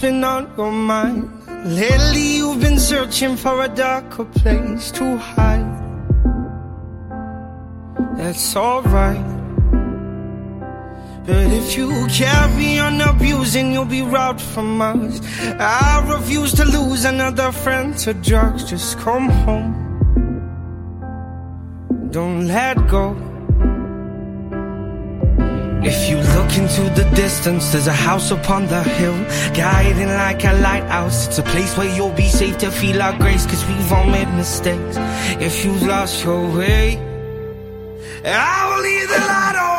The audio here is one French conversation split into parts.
been on your mind? Lately you've been searching for a darker place to hide. That's alright. But if you carry on abusing, you'll be robbed from us. I refuse to lose another friend to drugs. Just come home, don't let go. If you look into the distance, there's a house upon the hill, guiding like a lighthouse. It's a place where you'll be safe to feel our grace, cause we've all made mistakes. If you've lost your way, I will leave the light on.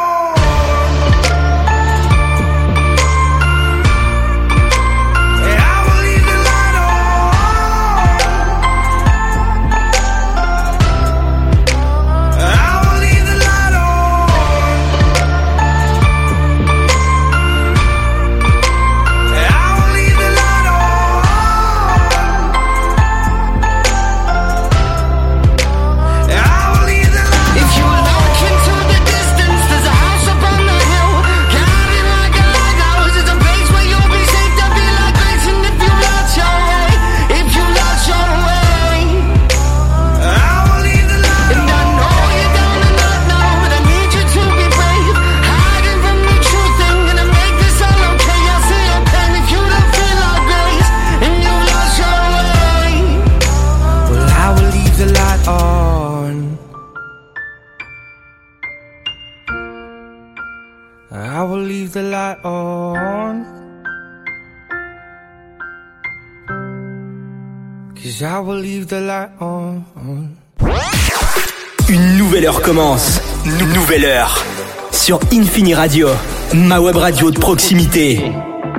I will leave the light on, 'cause I will leave the light on. Une nouvelle heure commence. Nouvelle heure. Sur Infini Radio, ma web radio de proximité.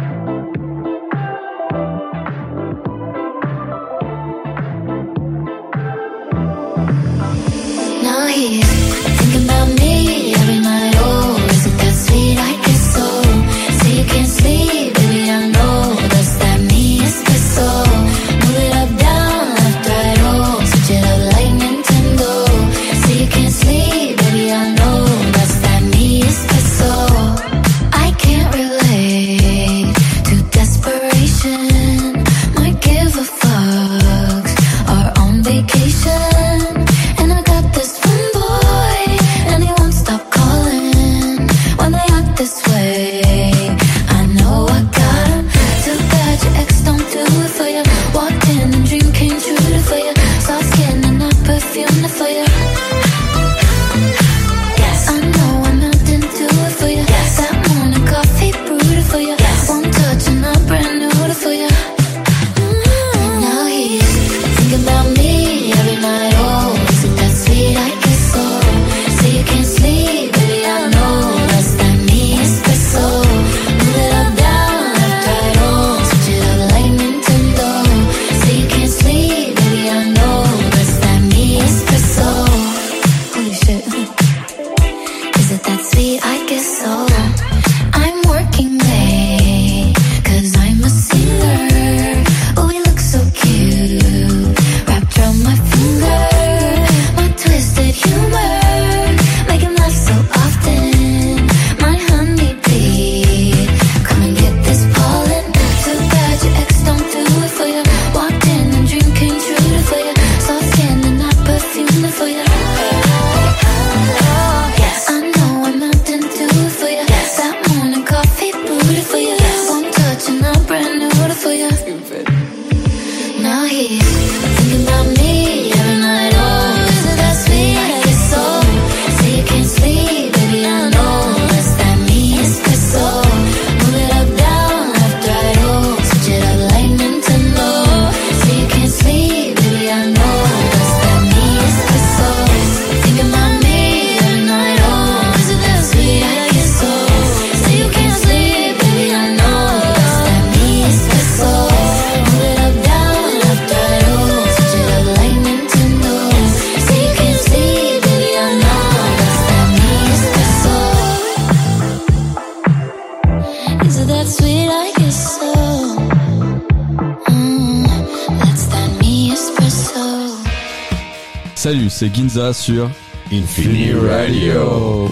Salut, c'est Ginza sur Infini Radio.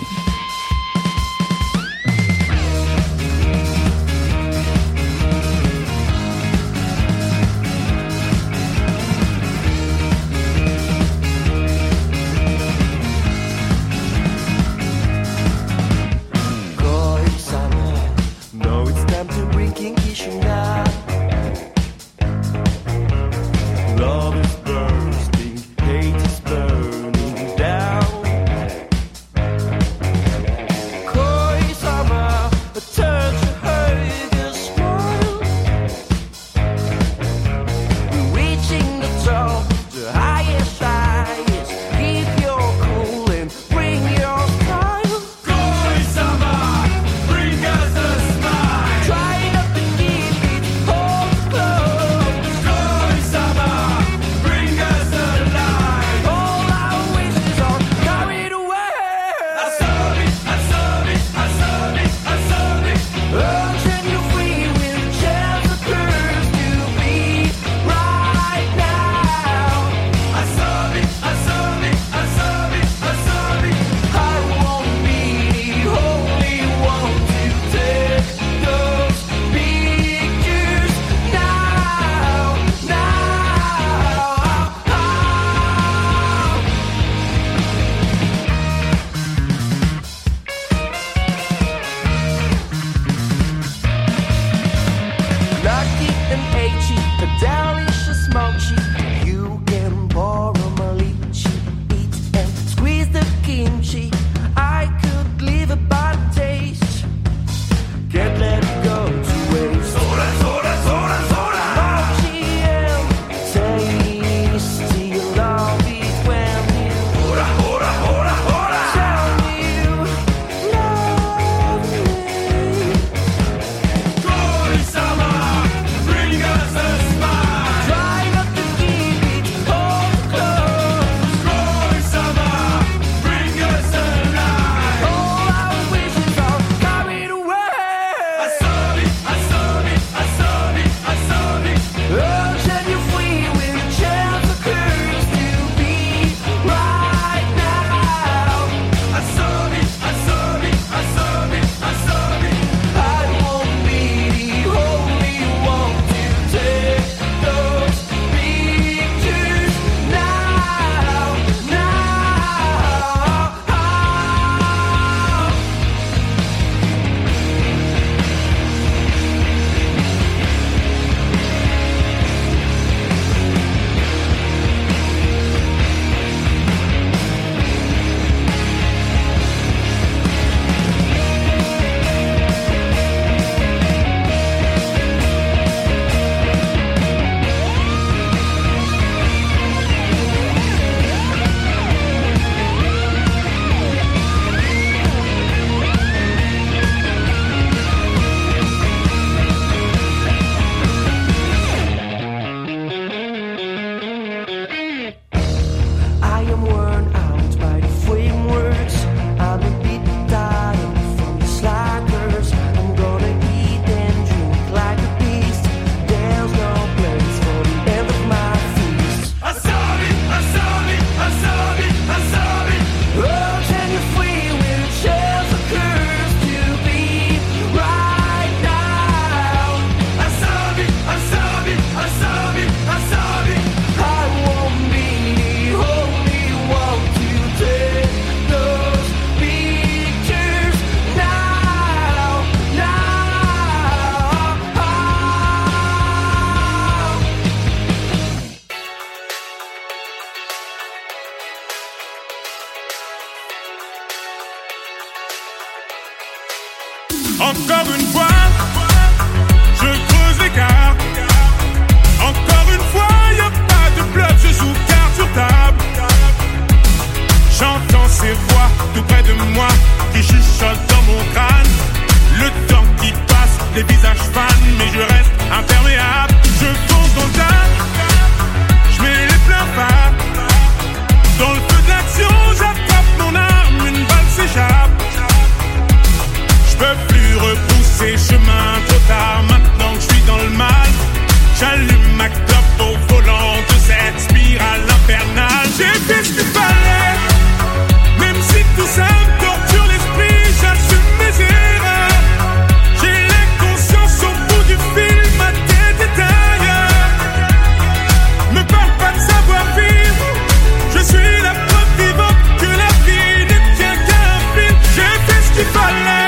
Encore une fois, je creuse l'écart. Encore une fois, y'a pas de bluff, je joue carte sur table. J'entends ces voix tout près de moi qui chuchotent dans mon crâne. Le temps qui passe, les visages fans, mais je reste imperméable. Je fonce dans le tas, je mets les pleins phares. Dans le feu de l'action, j'attrape mon arme, une balle s'échappe. Je peux plus repousser chemin, trop tard, maintenant que je suis dans le mal. J'allume ma clope au volant de cette spirale infernale. J'ai fait ce qu'il fallait, même si tout ça me torture l'esprit, j'assume mes erreurs. J'ai l'inconscience au bout du fil, ma tête est ailleurs. Me parle pas de savoir vivre, je suis la preuve vivante que la vie ne tient qu'à un fil. J'ai fait ce qu'il fallait.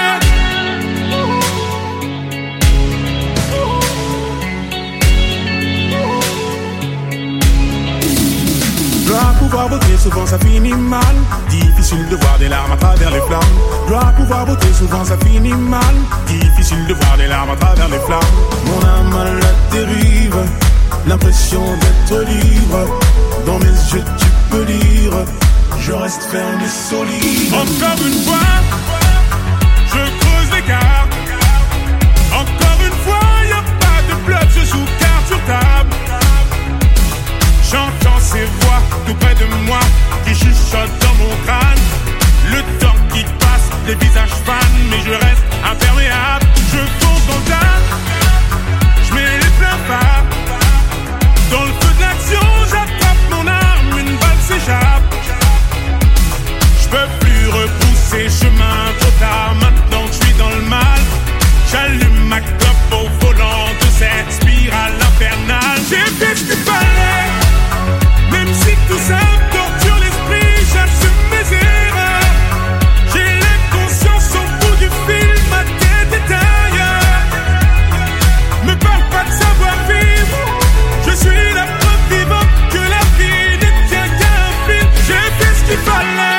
Dois pouvoir voter, souvent ça finit mal. Difficile de voir des larmes à travers les flammes. Dois pouvoir voter, souvent ça finit mal. Difficile de voir des larmes à travers les flammes. Mon âme à la dérive, l'impression d'être libre. Dans mes yeux tu peux lire, je reste ferme et solide. Encore une fois, je creuse l'écart. Encore une fois, y'a pas de bluff, je joue carte sur table. J'entends ces voix tout près de moi qui chuchotent dans mon crâne. Le temps qui passe, les visages fans, mais je reste imperméable. Je fonce dans le tas, je mets les pleins phares. Dans le feu de l'action, j'attrape mon arme, une balle s'échappe. Je peux plus repousser chemin, trop tard, maintenant que je suis dans le mal. J'allume ma clope au volant de cette spirale infernale. J'ai fait ce qu'il fallait, même si tout ça me torture l'esprit, j'assume mes erreurs. J'ai l'inconscience au bout du fil, ma tête est ailleurs. Me parle pas de savoir vivre, je suis la preuve vivante que la vie ne tient qu'à un fil. J'ai fait ce qu'il fallait.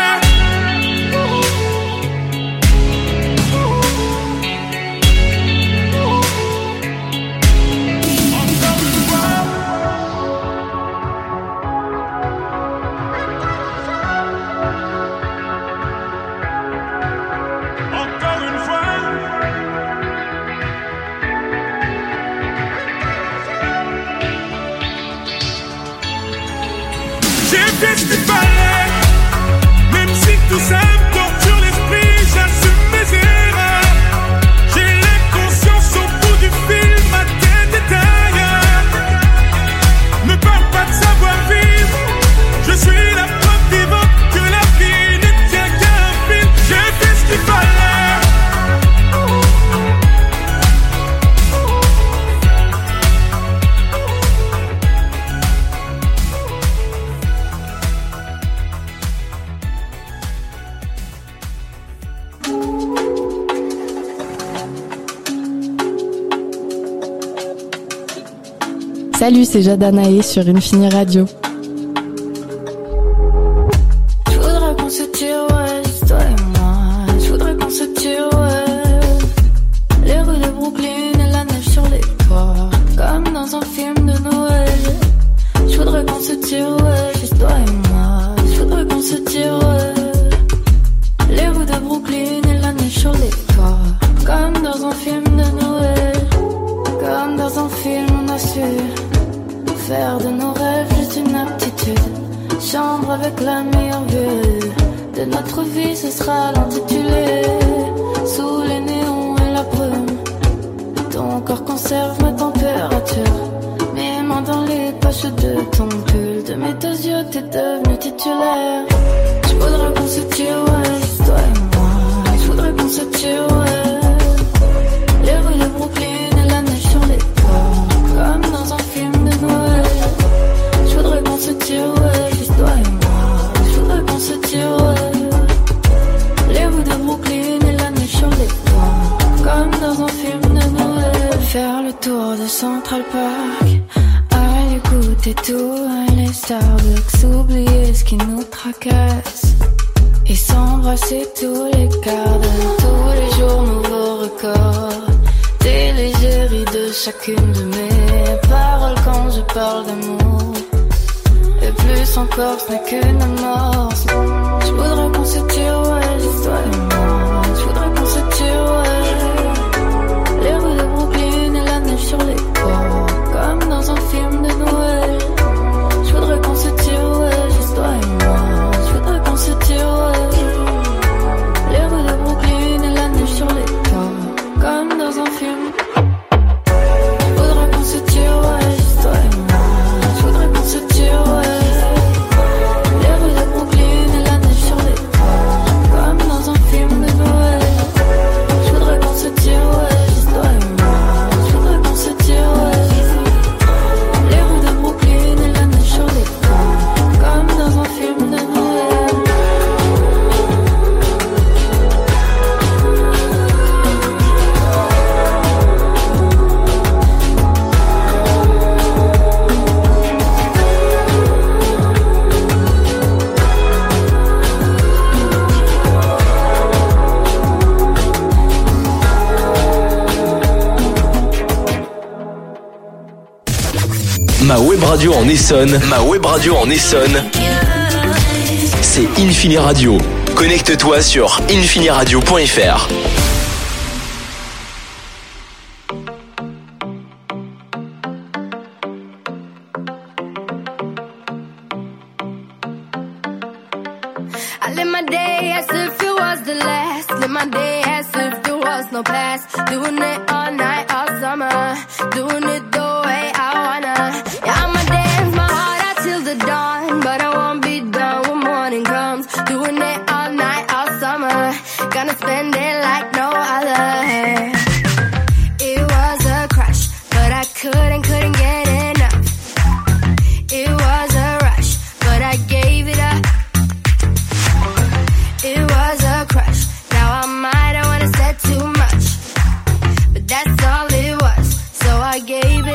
J'ai fait ce qu'il fallait, même si tout ça me torture l'esprit, j'assume mes erreurs. J'ai l'inconscience au bout du fil, ma tête est ailleurs. Me parle pas de savoir vivre, je suis la preuve vivante que la vie ne tient qu'à un fil. J'ai fait ce qu'il fallait. Salut, c'est Jade Anaé sur Infini Radio. Je voudrais qu'on se tire, ouais, juste toi et moi. Je voudrais qu'on se tire, ouais. Les rues de Brooklyn et la neige sur les toits, comme dans un film de Noël. Je voudrais qu'on se tire, ouais, juste toi et moi. Je voudrais qu'on se tire, ouais. Les rues de Brooklyn et la neige sur les toits, comme dans un film de Noël. Comme dans un film, on a su faire de nos rêves juste une aptitude. Chambre avec la meilleure vue de notre vie, ce sera l'intitulé. Sous les néons et la brume, ton corps conserve ma température. Mes mains dans les poches de ton pull, de mes deux yeux t'es devenu titulaire. Je voudrais qu'on se tire, ouais, juste toi et moi. Je voudrais qu'on se tire, ouais. Les rues de Brooklyn et la neige sur les toits, comme dans un film de Noël. Je voudrais qu'on se tire, ouais, juste toi et moi. Je voudrais qu'on se tire, ouais. Les rues de Brooklyn et la neige sur les toits, comme dans un film de Noël. Faire le tour de Central Park, aller goûter tout, aller Starbucks, oublier ce qui nous tracasse et s'embrasser tous les quarts d'heure. Tous les jours, nouveau record. chacune de mes paroles quand je parle d'amour. Et plus encore, ce n'est qu'une amorce. Je voudrais qu'on se tire, ouais, juste toi et moi. Je voudrais qu'on se tire, ouais. Les rues de Brooklyn et la neige sur les toits, comme dans un film de Noël. Je voudrais qu'on se tire, ouais, juste toi et moi. Je voudrais qu'on se tire, ouais. Les rues de Brooklyn et la neige sur les toits, comme dans un film. Faudrait qu'on se tire, ouais, juste toi et moi. Je voudrais qu'on se tire, ouais. Les rues de Brooklyn et la neige sur les toits, comme dans un film de Noël. Je voudrais qu'on se tire, ouais, juste toi et moi. Je voudrais qu'on se tire, ouais. Les rues de Brooklyn et la neige sur les toits, comme dans un film de Noël. Ma web radio en Essonne, c'est Infini Radio. Connecte-toi sur infiniradio.fr. I live my day as if it was the last. Live my day as if there was no past. Doing it all night, all summer. Doing it the way I wanna. Yeah, I'ma dance my heart out till the dawn, but I won't be done when morning comes. Doing it all night, all summer. Gonna spend it like no other. It was a crush, but I couldn't get enough. It was a rush, but I gave it up. It was a crush, now I might have wanna said too much, but that's all it was, so I gave it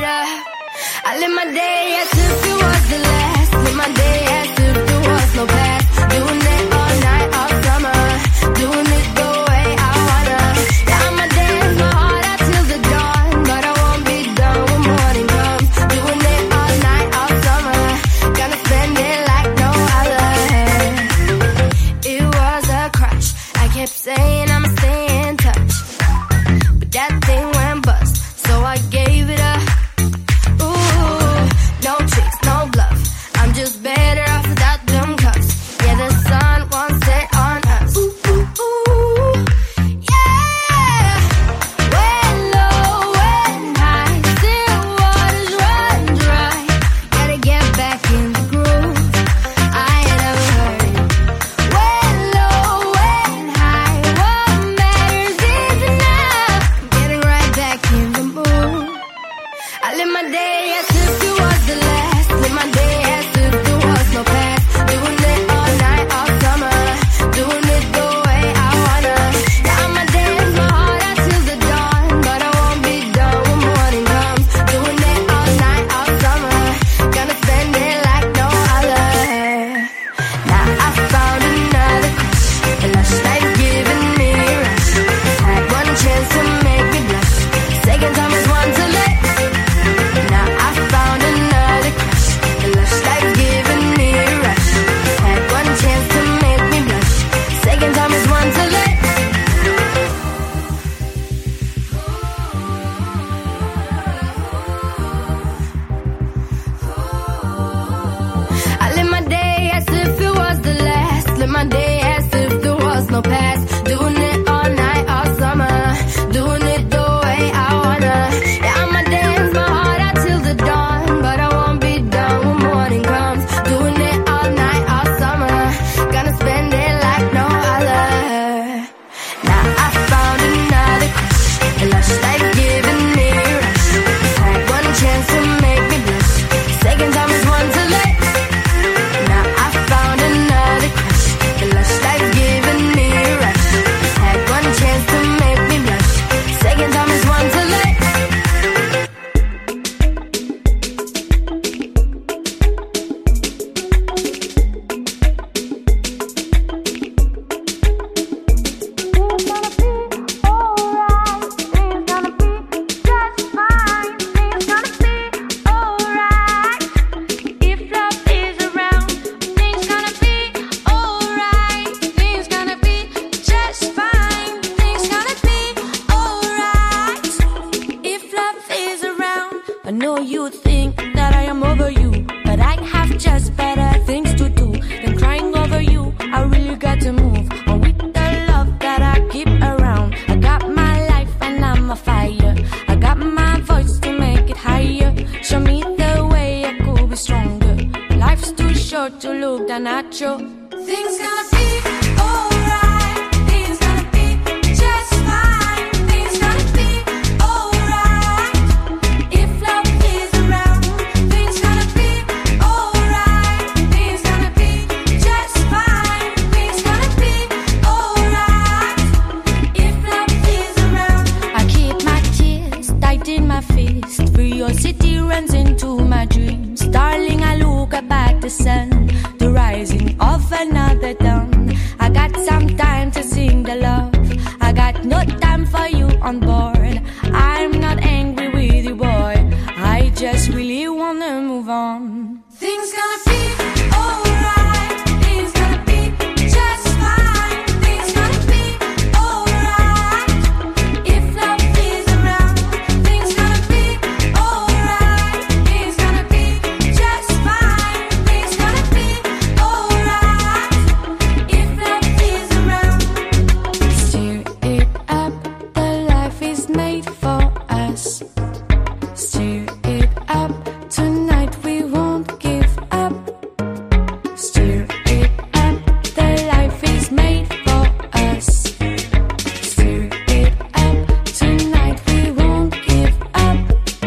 supernatural. Things gonna be alright. Things gonna be just fine. Things gonna be alright. If love is around, things gonna be alright. Things gonna be just fine. Things gonna be alright. If love is around. I keep my tears tight in my fist. Curiosity runs into my dreams. Darling, I look up at the sun, the rising of another dawn. I got some time to sing the love. I got no time for you on board. I'm not angry with you, boy. I just really wanna move on. Things gonna be alright. Things gonna be just fine. Things gonna be alright. If love is around, things gonna be alright. Things gonna be just fine. Things gonna be alright. If love is around. Stir it up, the life is made for us. Stir it up, tonight we won't give up. Stir it up, the life is made for us. Stir it up, tonight we won't give up.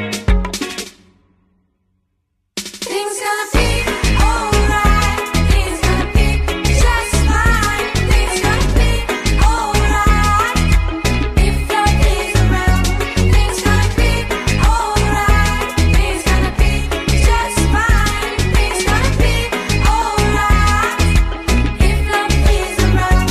Things gonna be alright. Things gonna be just fine. Things gonna be alright. If love is around, things gonna be alright. Things gonna be just fine. Things gonna be alright. If love is around.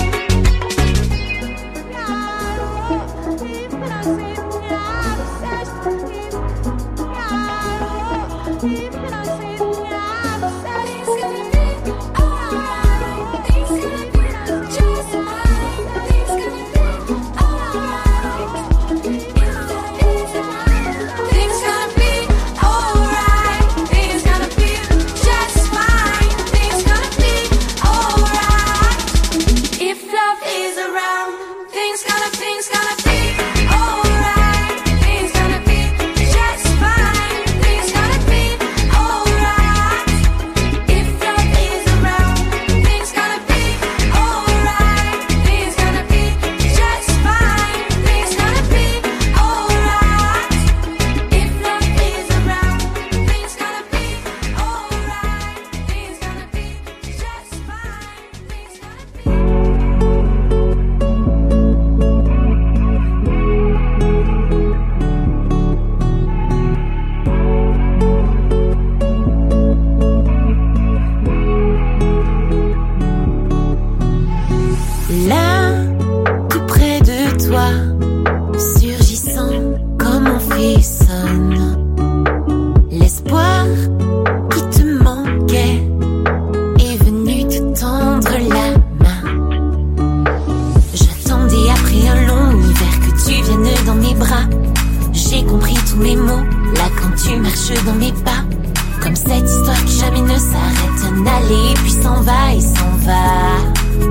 Là, tout près de toi, surgissant comme on frissonne. L'espoir qui te manquait est venu te tendre la main. J'attendais après un long hiver que tu viennes dans mes bras. J'ai compris tous mes mots, là quand tu marches dans mes pas. Comme cette histoire qui jamais ne s'arrête, un aller puis s'en va et s'en va.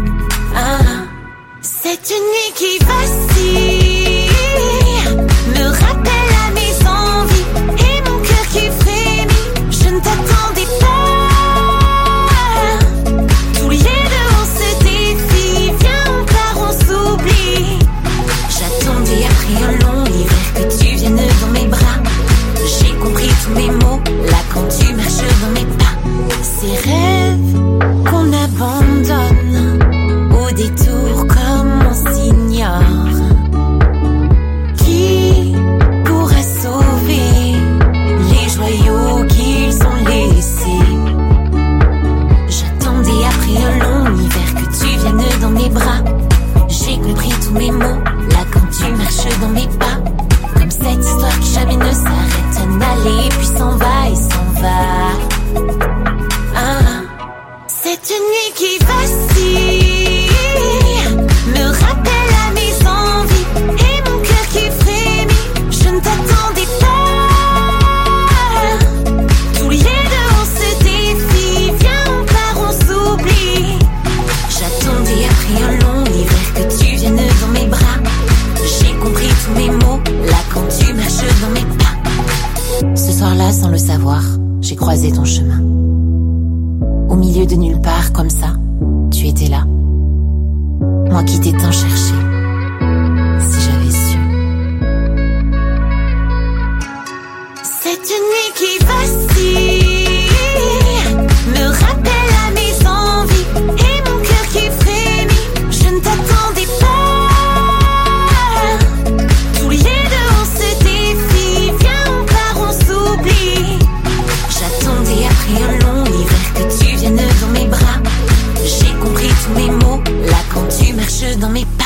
Cette nuit qui vacille me rappelle à mes envies et mon cœur qui frémit. Je ne t'attendais pas. Tous les deux on se défie. Viens on part, on s'oublie. J'attendais après un long hiver que tu viennes dans mes bras. J'ai compris tous mes mots là quand tu marches dans mes pas. Ces rêves qu'on abandonne au détour comme on s'ignore. Qui pourra sauver les joyaux qu'ils ont laissés? J'attendais après un long hiver que tu viennes dans mes bras. J'ai compris tous mes mots là quand tu marches dans mes pas. Comme cette histoire qui jamais ne s'arrête, un aller puis s'en va et s'en va. Cette nuit qui vacille me rappelle à mes envies et mon cœur qui frémit. Je ne t'attendais pas. Tous les deux on se défie. Viens on part, on s'oublie. J'attendais après un long hiver que tu viennes dans mes bras. J'ai compris tous mes mots là quand tu marches dans mes pas. Ce soir-là, sans le savoir, j'ai croisé ton chemin. Au milieu de nulle part, qui t'ai tant cherché. Si j'avais su. Cette nuit qui vacille me rappelle à mes envies et mon cœur qui frémit. Je ne t'attendais pas. Tous les deux on se défie. Viens on part, on s'oublie. J'attendais après un long hiver que tu viennes dans mes bras. J'ai compris tous mes mots là quand tu marches dans mes pas.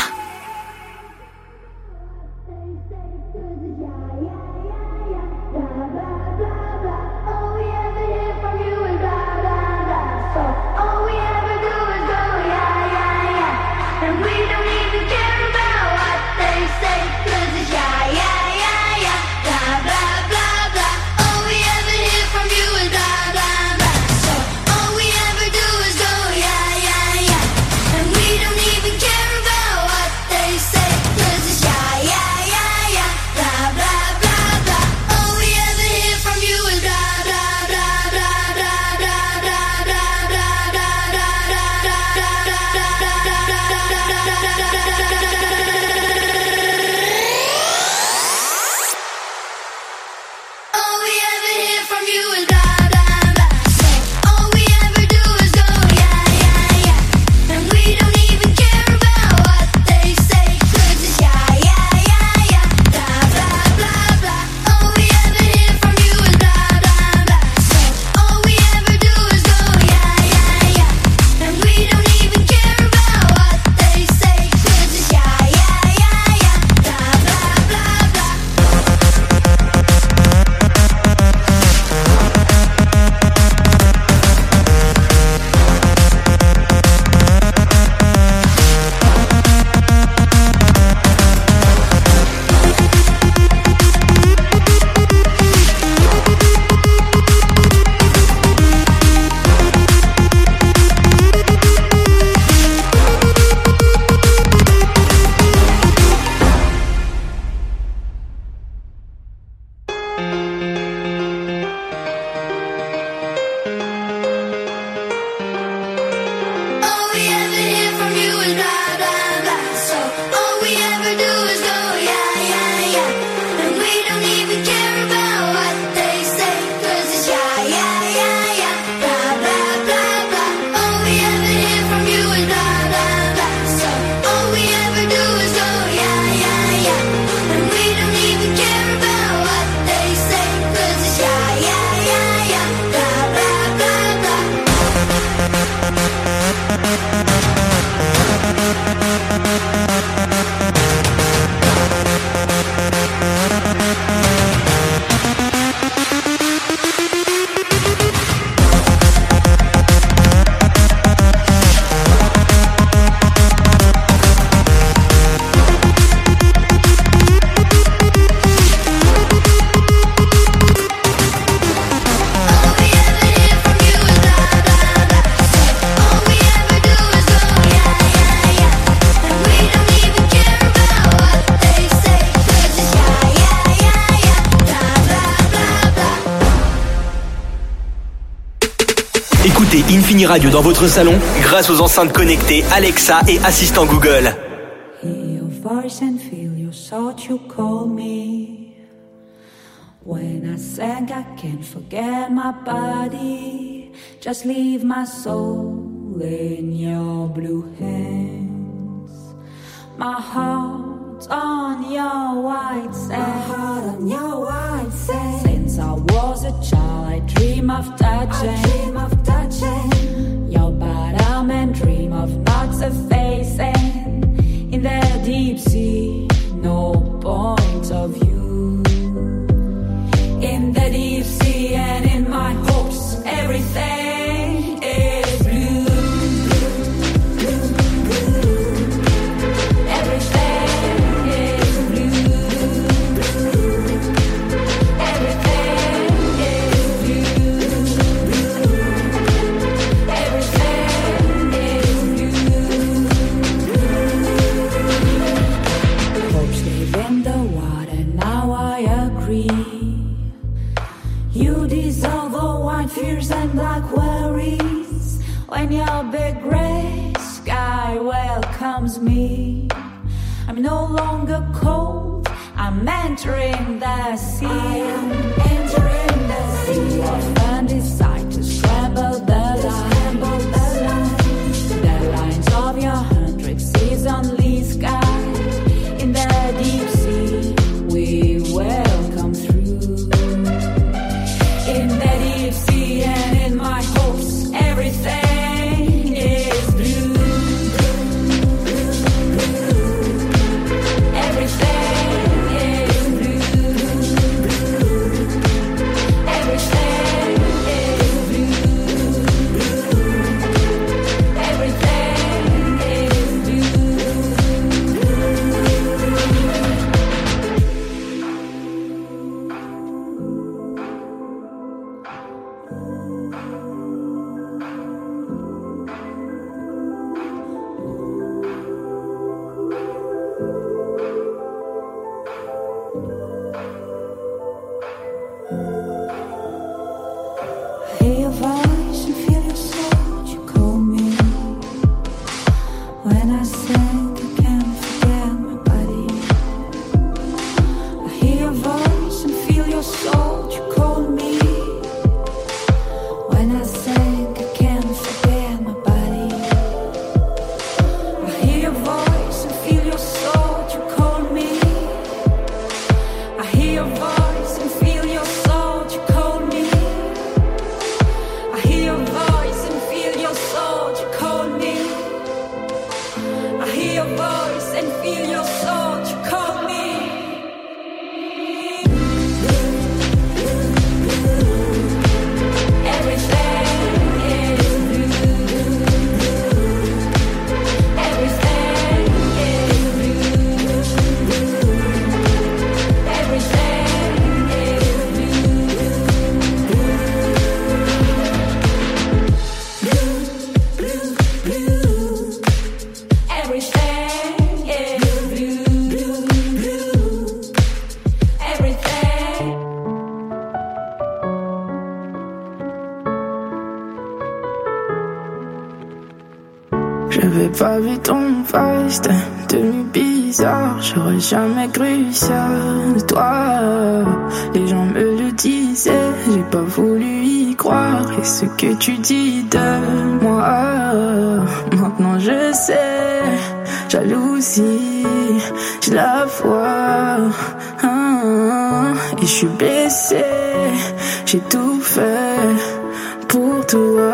Écoutez Infini Radio dans votre salon grâce aux enceintes connectées Alexa et assistant Google. Hear your voice and feel your thought you call me. When I sang I can't forget my body. Just leave my soul in your blue hands. My heart on your white sand. Since I was a child I dream of touching your bottom and dream of not surfacing in the deep sea. No point of view in the deep sea, and in my hopes everything is blue. Everything is blue. Everything is blue. becomes me. I'm no longer cold, I'm entering the sea. I am entering the sea. Often decide to scramble the lines of your 100 seasonly sky. In the deep sea, we welcome through. In the deep sea and in my hopes, everything is blue. J'avais pas vu ton face, t'es devenu bizarre. J'aurais jamais cru ça de toi. Les gens me le disaient, j'ai pas voulu y croire. Et ce que tu dis de moi, maintenant je sais. Jalousie, je la vois. Et je suis blessé, j'ai tout fait pour toi.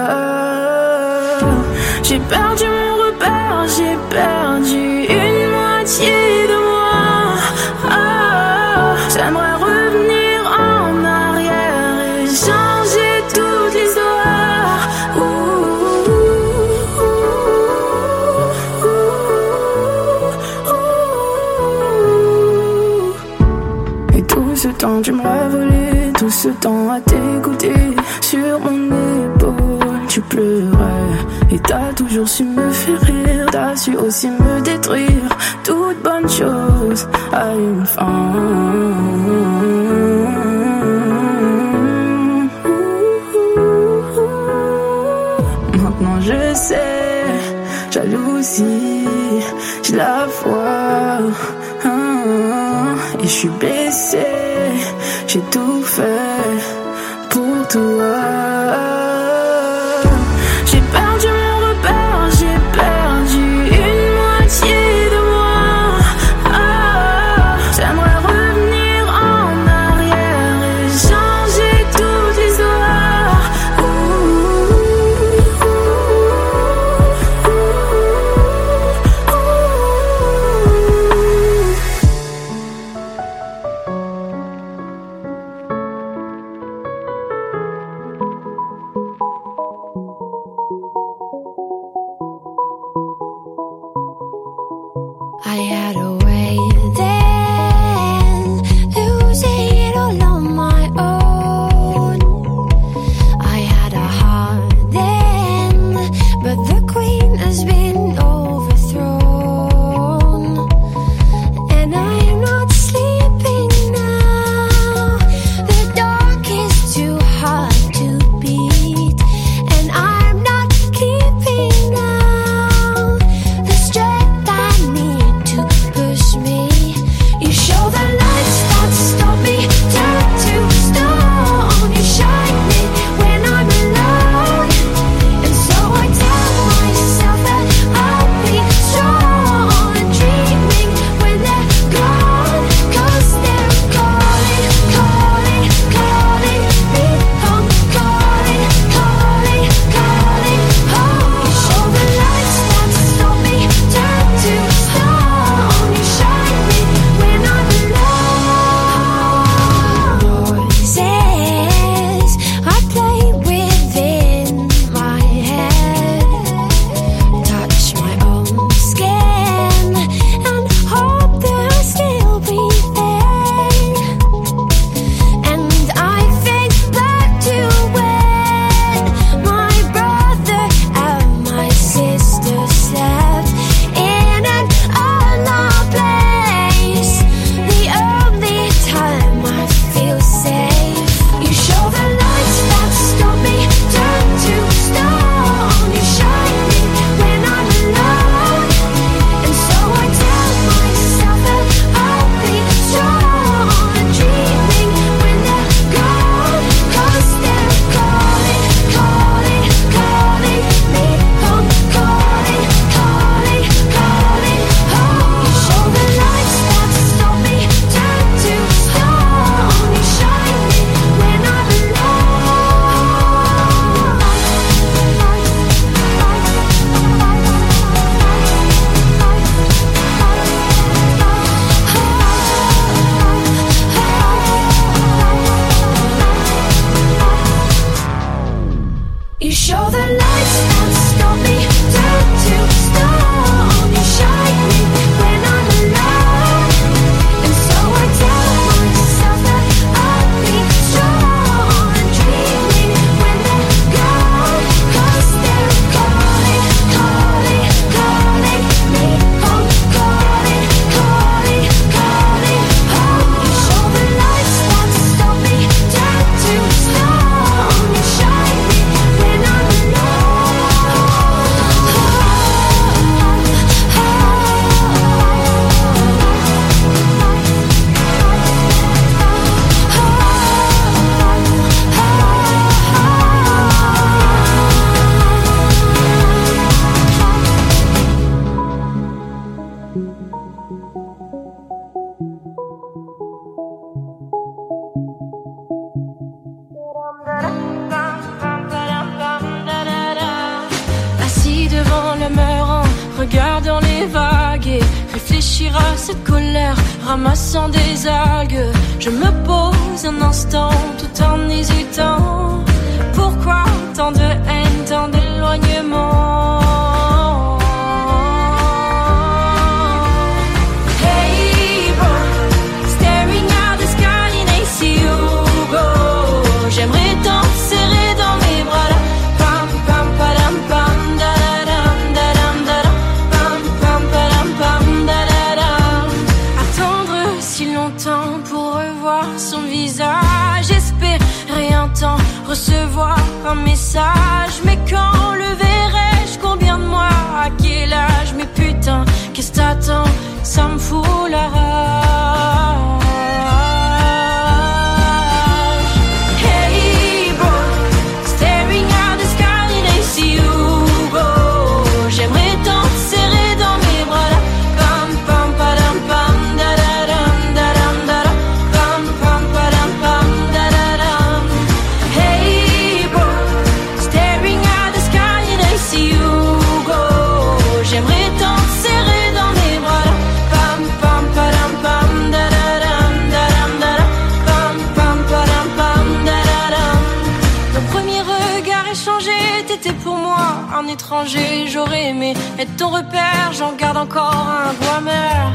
J'ai perdu mon repère, j'ai perdu une moitié de moi. J'aimerais revenir en arrière et changer toute l'histoire. Et tout ce temps tu m'as volé, tout ce temps à t'écouter. Sur mon épaule tu pleurais et t'as toujours su me faire rire. T'as su aussi me détruire. Toute bonne chose a une fin. Maintenant je sais, jalousie, je la vois. Et je suis blessé, j'ai tout fait pour toi. J'ai perdu mon repère, j'ai perdu une moitié de moi. J'aimerais revenir en arrière et changer toute l'histoire. I had a way then, losing it all on my own. I had a heart then, but the queen has been overthrown. And I am not sleeping now, the dark is too hard to beat. And I'm not keeping now the strength dans la mer en regardant les vagues et réfléchir à cette colère, ramassant des algues. Je me pose un instant tout en hésitant. Pourquoi tant de haine, tant d'éloignement? Hey bro, staring at the sky and I see you go. J'aimerais t'en serrer dans mes bras là. Pam pam padam pam da da da da da da. Pam pam padam pam da da da. Attendre si longtemps pour revoir son visage, espérer un temps, recevoir un message. Mais quand le verrai-je? Combien de mois? À quel âge? Mais putain, qu'est-ce t'attends? Ça me fout la rage. Hey bro, staring at the sky and I see you go. J'aimerais t'en serrer dans mes bras là. Pam pam padam pam da da dam da dam da da. Pam pam padam pam da da dam. Hey bro, staring at the sky and I see you go. J'aimerais t'en serrer dans mes bras là. Pam pam padam pam da da dam da dam da da. Pam pam padam pam da da dam. Nos premiers regards échangés, t'étais pour moi un étranger. J'aurais aimé être ton repère, j'en garde encore un goût amer.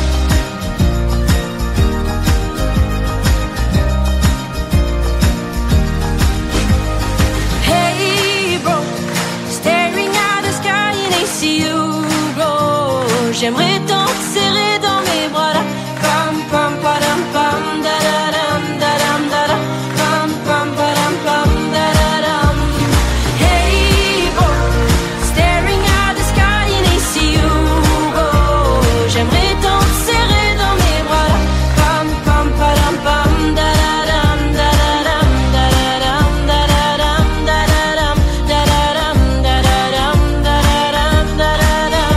Hey bro, staring at the sky and I see you go. J'aimerais t'en serrer dans mes bras là. Pam pam padam pam da da dam da dam da da. Pam pam padam pam da da dam. Hey bro, staring at the sky and I see you go. J'aimerais t'en serrer dans mes bras là. Pam pam padam pam da da dam da da dam da da dam da da dam da da dam da da dam da da dam da da dam da da dam.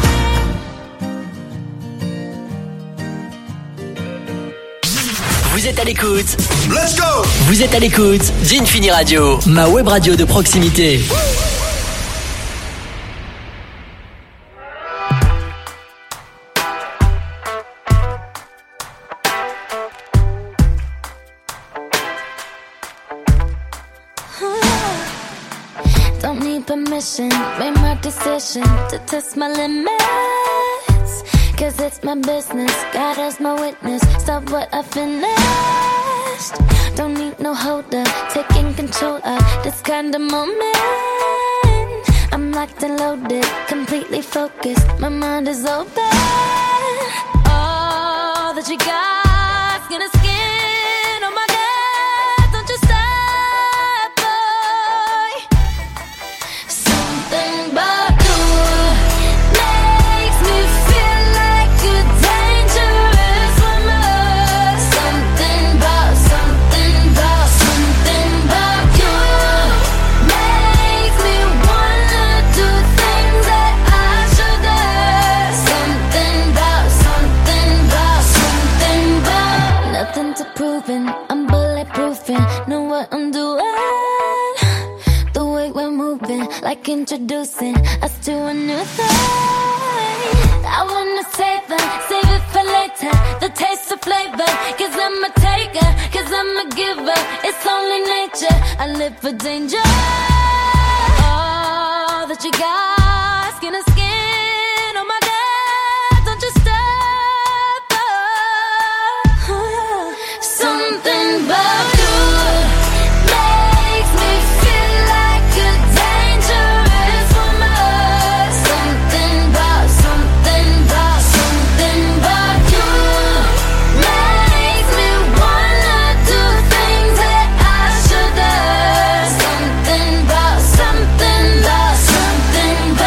Vous êtes à l'écoute. Let's go. Vous êtes à l'écoute d'Infini Radio, ma web radio de proximité. Don't need permission, made my decision to test my limits. Cause it's my business, God as my witness. Stop what I finished. Don't need no holder, taking control of this kind of moment. I'm locked and loaded, completely focused, my mind is open. All that you got, skin to skin on my neck. Don't you stop, boy. Something about you makes me feel like a dangerous woman. Something about you makes me wanna do things that I shouldn't. Something about nothing to proving. I'm bulletproofing, know what I'm doing. The way we're moving, like introducing us to a new thing. I wanna save it for later. The taste of flavor, cause I'm a taker, cause I'm a giver. It's only nature, I live for danger. All that you got, skin to skin on my neck. Don't you stop, oh. Something about you makes me feel like a dangerous woman. Something about you makes me wanna do things that I shouldn't. Something about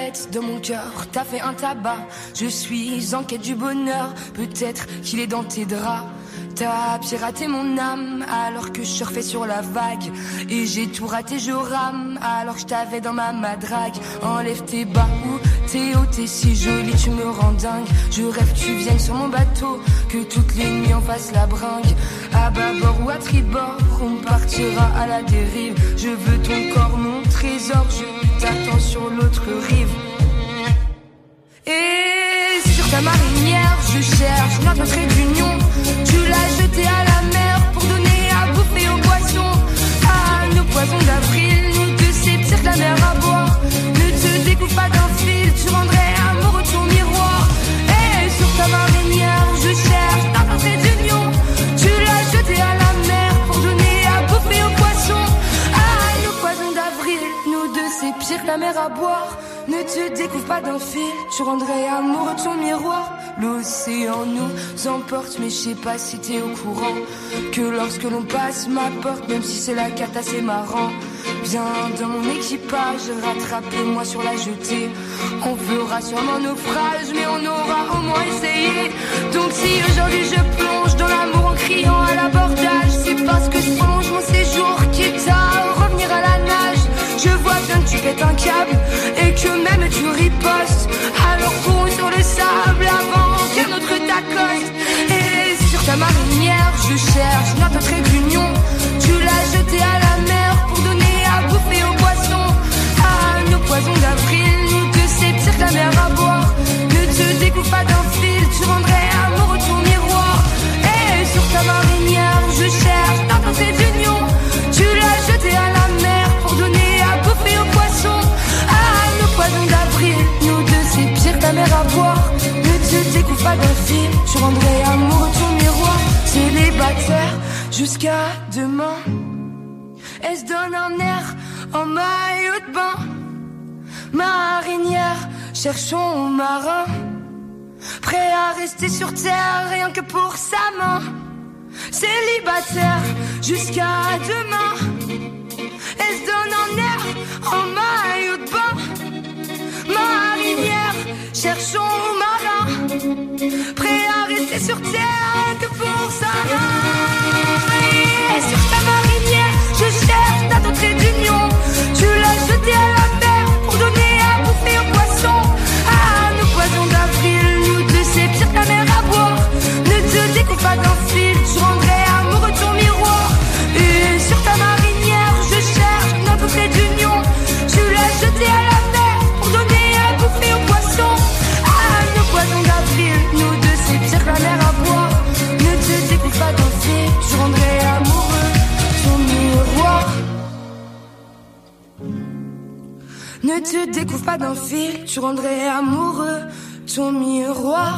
tête, dans mon cœur, t'as fait un tabac. Je suis en quête du bonheur, peut-être qu'il est dans tes draps. T'as piraté mon âme alors que je surfais sur la vague. Et j'ai tout raté, je rame alors que je t'avais dans ma madrague. Enlève tes bas ou tes hauts, t'es si jolie, tu me rends dingue. Je rêve que tu viennes sur mon bateau, que toutes les nuits on fasse la bringue. À bâbord ou à tribord, on partira à la dérive. Je veux ton corps, mon trésor, je t'attends sur l'autre rive. Et sur ta marinière, je cherche notre trait d'union. Tu l'as jeté à la mer pour donner à bouffer aux poissons. Ah, nos poissons d'avril, nous deux c'est pire que la mer à boire. Ne te découpe pas d'un fil, tu rendrais amoureux ton miroir. Et sur ta marinière, je cherche notre trait d'union. Tu l'as jeté à la mer pour donner à bouffer aux poissons. Ah, nos poissons d'avril, nous deux c'est pire que la mer à boire. Ne te découvre pas d'un fil, tu rendrais amoureux ton miroir. L'océan nous emporte, mais je sais pas si t'es au courant que lorsque l'on passe ma porte, même si c'est la cata, c'est marrant. Viens dans mon équipage, rattrapez-moi sur la jetée. On fera sûrement naufrage, mais on aura au moins essayé. Donc si aujourd'hui je plonge dans l'amour en criant à l'abordage, c'est parce que je prolonge mon séjour, quitte à revenir à la nage. Je vois bien que tu pètes un câble et que même tu ripostes. Alors cours sur le sable avant qu'un autre t'accoste. Et sur ta marinière, je cherche notre trait d'union. Tu l'as jeté à la mer pour donner à bouffer aux poissons. Ah, nos poissons d'avril, nous deux c'est pire que la mer à boire. Ne te découpe pas d'un fil, tu rendrais amoureux ton miroir. Et sur ta marinière, je cherche notre trait d'union. Tu l'as jeté à la mer pour donner à bouffer aux poissons. Ah, nos poissons d'avril, nous deux c'est pire que la mer à boire. Ne te découpe pas d'un fil, tu rendrais amoureux ton miroir. Célibataire jusqu'à demain, elle se donne un air en maillot de bain. Marinière, cherchons marin, prêt à rester sur terre rien que pour sa main. Célibataire jusqu'à demain, elle se donne un air en maillot de bain. Marinière, cherchons marin, prêt à rester sur terre que pour sa main. Et sur ta marinière, je cherche ta trait d'union. Tu l'as jeté à la mer pour donner à bouffer aux poissons. Ah, nos poissons d'avril, nous deux c'est pire que la mer à boire. Ne te découpe pas d'un fil, tu rendrais amoureux ton miroir. Et sur ta marinière, je cherche notre trait d'union. Tu l'as jeté à la mer pour donner à bouffer aux poissons. Ah, nos poissons d'avril, nous deux c'est pire que la mer à boire. Ne te découpe pas d'un fil, tu rendrais amoureux ton miroir. Ne te découvre pas d'un fil, tu rendrais amoureux ton miroir.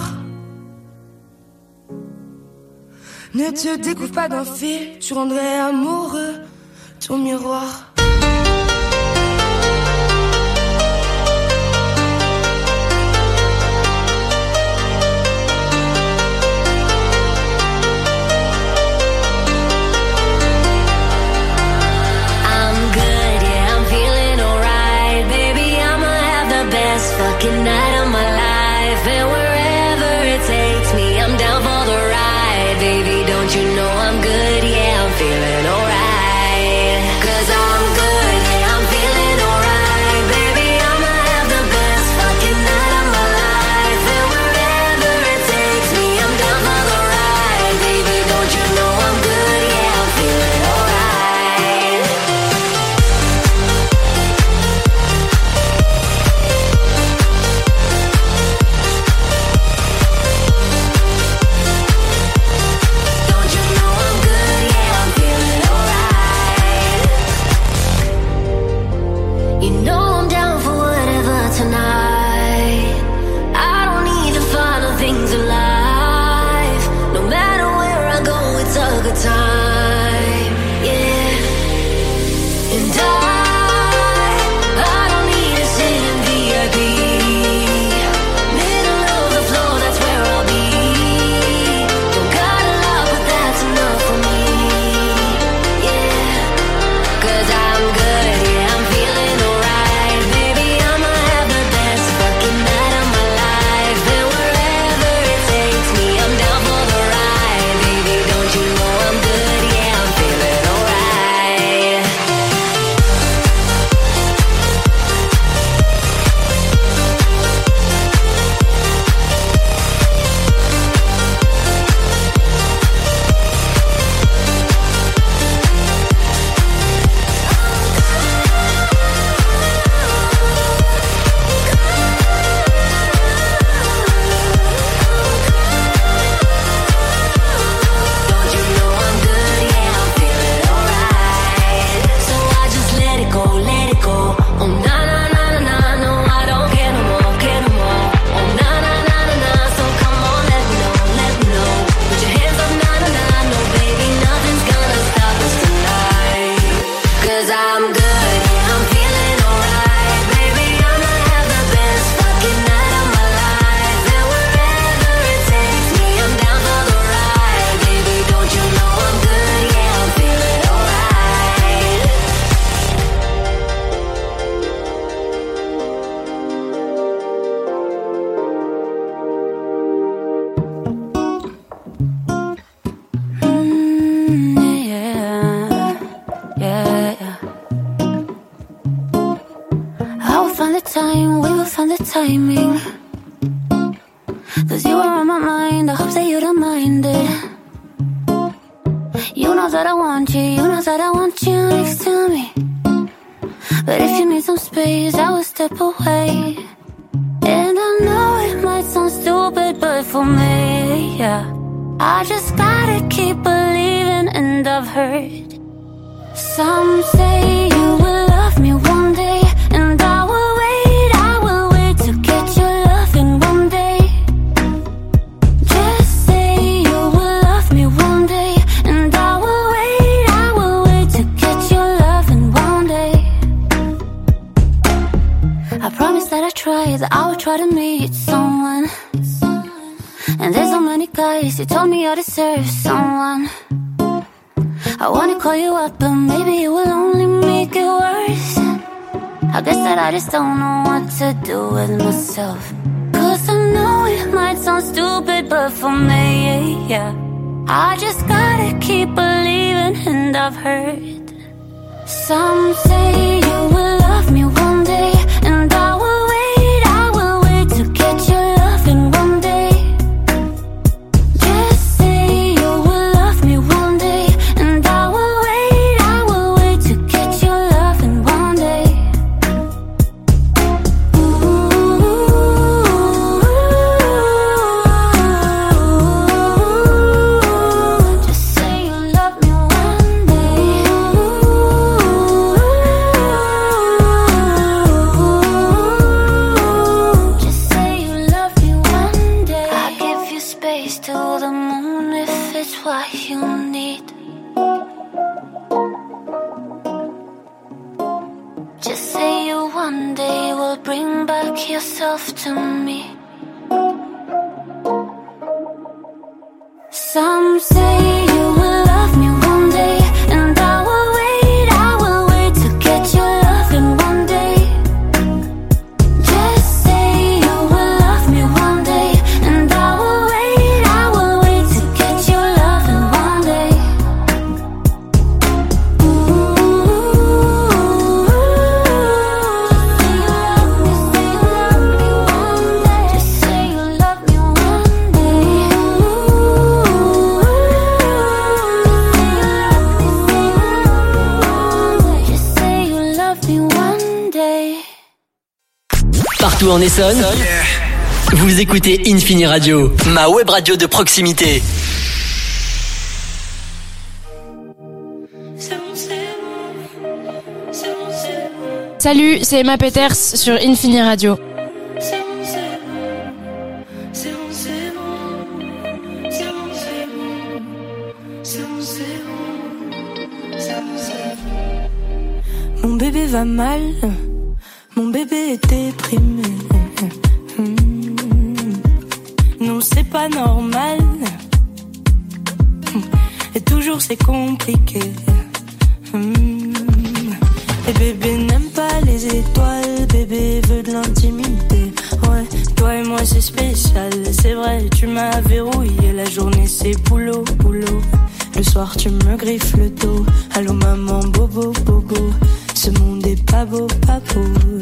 Ne te découvre pas d'un fil, tu rendrais amoureux ton miroir. Fucking night of my life, and wherever it takes me, I'm down for the ride. Baby, don't you know I'm good? Yeah, I'm feeling alright. 'Cause I'm good, yeah, I'm feeling alright. Baby, I'ma have the best fucking night of my life, and wherever it takes me, I'm down for the ride. Baby, don't you know I'm good? Yeah, I'm feeling alright. my mind, I hope that you don't mind it. You know that I want you, you know that I want you next to me. But if you need some space, I will step away. And I know it might sound stupid, but for me, yeah, I just gotta keep believing, and I've heard some say you will love me one day, and I will wait to get your loving one day. Just say you will love me one day, and I will wait to get your loving one day. I promise that I will try to meet someone. And there's so many guys, you told me I deserve someone. I wanna call you up, but maybe it will only make it worse. I guess that I just don't know what to do with myself. Cause I know it might sound stupid, but for me, yeah, I just gotta keep believing, and I've heard some say you will love me one day, and I will wait to get your loving one day. Just say you will love me one day, and I will wait to get your loving one day. Just say you love me one day. Just say you love me one day. I give you space to the moon if it's what you need. Just say you one day will bring back yourself to me. Some say you will love me one day, and I will wait to get your loving one day. Just say you will love me one day, and I will wait to get your loving one day. Just say you love me one day. Just say you love me one day. Partout en Essonne, vous écoutez Infini Radio, ma web radio de proximité. Salut, c'est Emma Peters sur Infini Radio. Mon bébé va mal, mon bébé est déprimé. Non, c'est pas normal. Et toujours c'est compliqué. Et bébé n'aime pas les étoiles, bébé veut de l'intimité. Ouais, toi et moi c'est spécial, c'est vrai, tu m'as verrouillé. La journée c'est boulot, boulot. Le soir tu me griffes le dos. Allô maman, bobo, bobo. Ce monde est pas beau, pas beau.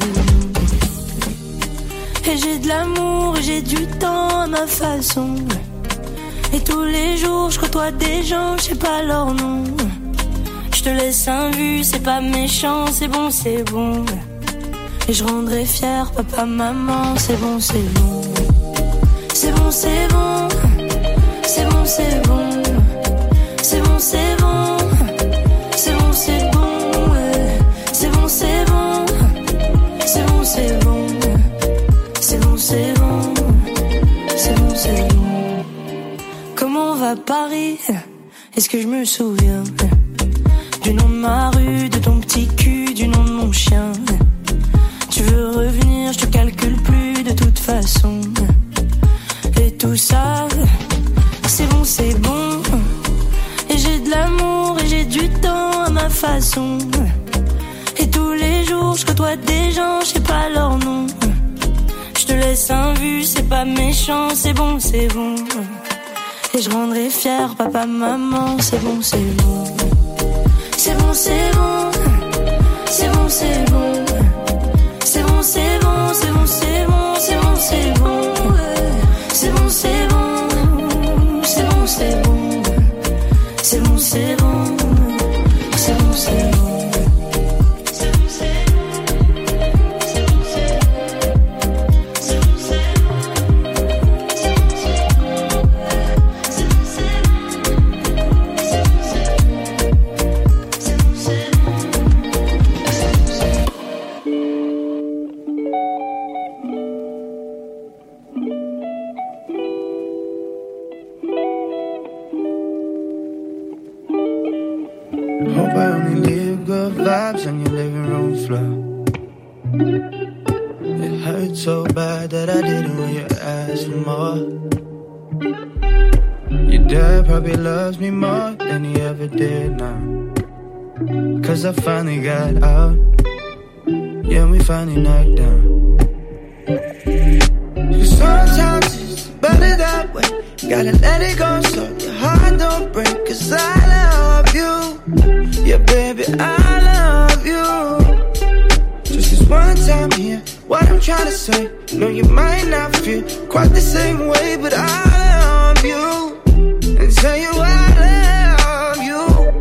Et j'ai de l'amour, j'ai du temps à ma façon. Et tous les jours je côtoie des gens, je sais pas leur nom. Je te laisse un vu, c'est pas méchant, c'est bon, c'est bon. Et je rendrai fier papa, maman, c'est bon, c'est bon. C'est bon, c'est bon. C'est bon, c'est bon. C'est bon, c'est bon. C'est bon, c'est bon, ouais. C'est bon, c'est bon. C'est bon, c'est bon. C'est bon, c'est bon. C'est bon, c'est bon. Comment va Paris? Est-ce que je me souviens du nom de ma rue, de ton petit cul, du nom de mon chien? Tu veux revenir, je te calcule plus de toute façon. Et tout ça, c'est bon, c'est bon. Et j'ai de l'amour et j'ai du temps à ma façon. Et tous les jours, je côtoie des gens, je sais pas leur nom. Je te laisse un vu, c'est pas méchant, c'est bon, c'est bon. Et je rendrai fier papa, maman, c'est bon, c'est bon. C'est bon, c'est bon. C'est bon, c'est bon. C'est bon, c'est bon, c'est bon, c'est bon, c'est bon, c'est bon. C'est bon, c'est bon. Hope I only leave good vibes on your living room floor. It hurt so bad that I didn't want you to ask for more. Your dad probably loves me more than he ever did now. Cause I finally got out. Yeah, we finally knocked down. Cause sometimes it's better that way. Gotta let it go so your heart don't break. Cause I love you. Yeah, baby, I love you. Just this one time here, what I'm trying to say. No, you might not feel quite the same way, but I love you. And tell you I love you.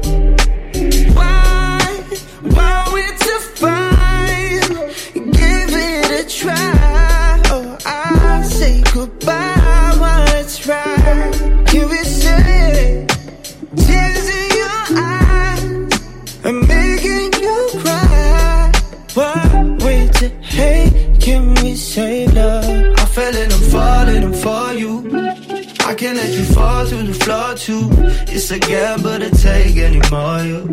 Why we're too fine? Give it a try. Oh, I'll say goodbye while it's right. Can we say tears in your eyes? I'm making you cry. Why wait to hate? Can we save love? I fell and I'm falling for you. I can't let you fall through the floor too. It's a gamble to take anymore, you.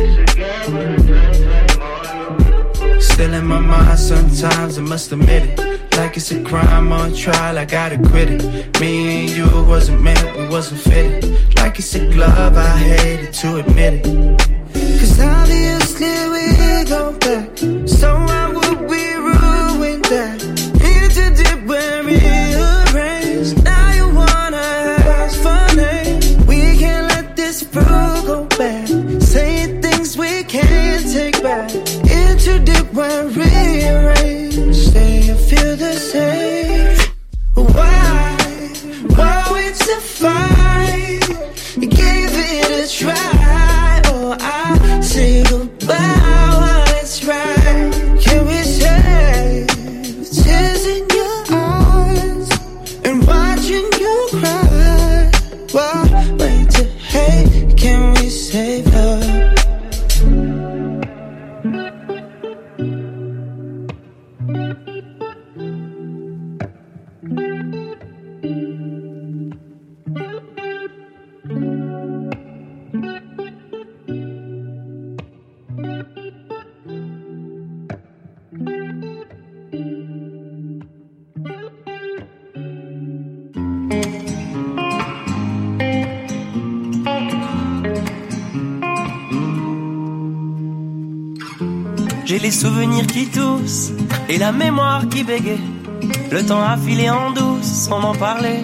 Still in my mind sometimes, I must admit it. Like it's a crime on trial, I gotta quit it. Me and you wasn't meant, we wasn't fitted. Like it's a glove, I hated to admit it. Cause obviously we go back. So why would we ruin that? Into deep when we erased. Now you wanna ask for names. We can't let this fruit go bad. Saying things we can't take back. Into deep when rearranged. Stay and feel the same. Why we to fight? Give it a try. Oh, I say goodbye while it's right. Can we save tears in your eyes and watching you cry? Why wait to hate? Can we save love? J'ai les souvenirs qui toussent et la mémoire qui bégaye. Le temps a filé en douce sans m'en parler.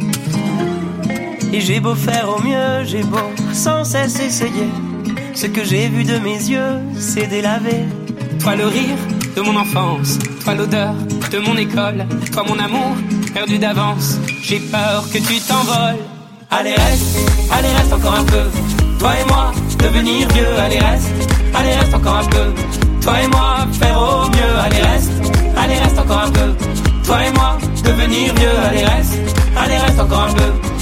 Et j'ai beau faire au mieux, j'ai beau sans cesse essayer. Ce que j'ai vu de mes yeux, c'est délavé. Toi le rire de mon enfance, toi l'odeur de mon école, toi mon amour perdu d'avance. J'ai peur que tu t'envoles. Allez reste encore un peu. Toi et moi, devenir vieux. Allez reste encore un peu. Toi et moi, faire au mieux. Allez reste encore un peu. Toi et moi, devenir vieux. Allez reste encore un peu.